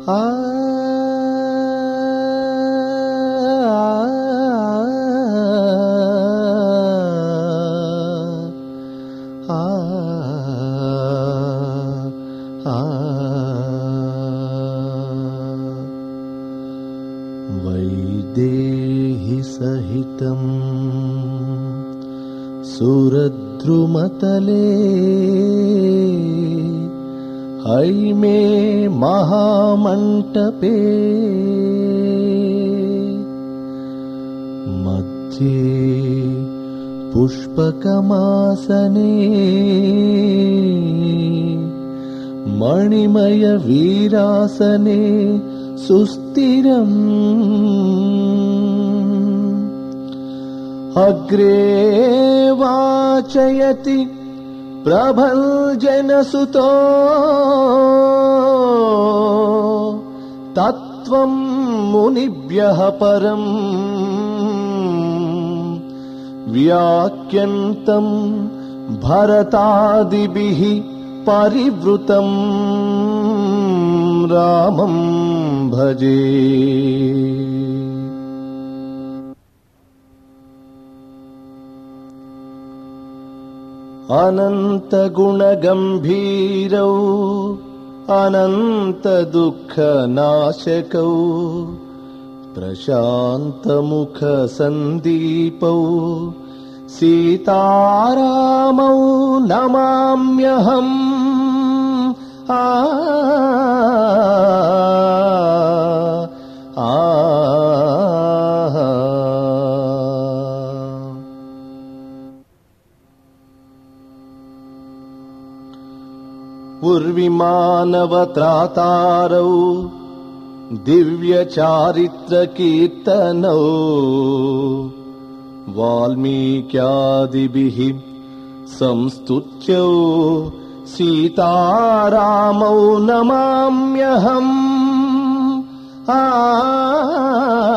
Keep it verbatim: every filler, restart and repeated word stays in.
ఆ వైదేహి సహితం సురద్రుమతలే హైమే మహామంటపే మధ్యే పుష్పకమాసనే మణిమయ వీరాసనే సుస్థిరం అగ్రే వాచయతి ప్రభంజనసుతో తత్వం మునిభ్యః పరం వ్యాఖ్యంతం భరతాదిభిః పరివృతం రామం భజే. అనంత గుణగంభీరౌ అనంత దుఃఖ నాశకౌ ప్రశాంతముఖ సందీపౌ సీతారామౌ నమామ్యహం. ఆ ఆ ఉర్విమానవత్రాతారౌ దివ్య చారిత్ర కీర్తనౌ వాల్మీక్యాదిభిః సంస్తుత్యౌ సీతారామౌ నమామ్యహం. ఆ